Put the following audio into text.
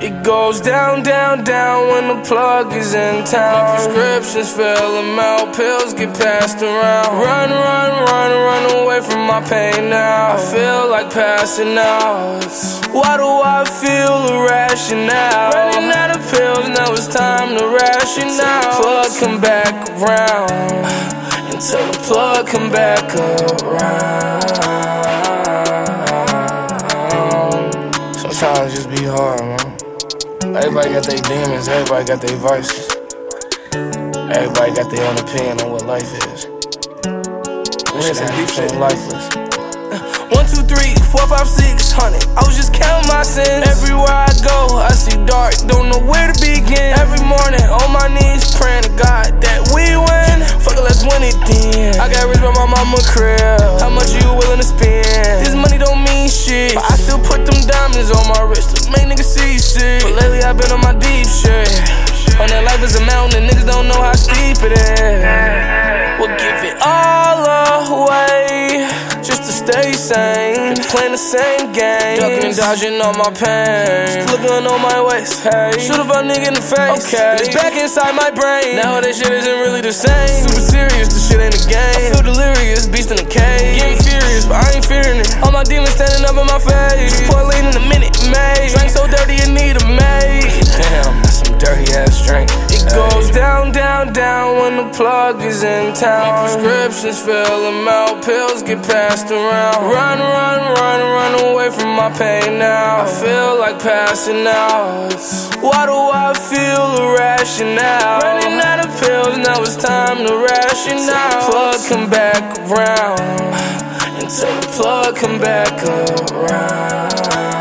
It goes down, down, down when the plug is in town. My prescriptions fill them out, pills get passed around. Run, run, run, run away from my pain now. I feel like passing out. Why do I feel irrational? Running out of pills, now it's time to ration out. Plug come back around, until the plug come back around. Sometimes it just be hard, man. Everybody got their demons, everybody got their vices. Everybody got their own opinion on what life is. This shit ain't lifeless. 1, 2, 3, 4, 5, 600. I was just counting my sins. Everywhere I go, I see dark, don't know where to begin. Every morning, on my knees, praying to God that we win. Fuck it, let's win it then. I got rich by my mama crib. How much you willing to spend? This money don't mean shit, but I still put them diamonds on my wrist to make niggas see shit. But lately I've been on my deep shit. On that life is a mountain and niggas don't know how steep it is. We'll give it all away just to stay sane. Been playing the same game, ducking and dodging all my pain. Still looking on my waist, hey. Shoot a nigga in the face, okay. It's back inside my brain. Now that shit isn't really the same. Super serious, this shit ain't a game. I feel delirious, beast in a cage. Getting furious, but I ain't fearing it. All my demons standing up in my face. Pour lean in a minute, mate. Drink so dirty you need a mate. Damn, that's some dirty ass drink. It goes down, down, down when the plug is in town. My prescriptions fill them out, pills get passed around. Run, run, run, run away from my pain now. I feel like passing out. Why do I feel irrational? Running out of pills, now it's time to ration out. Plug come back around, until the plug come back around.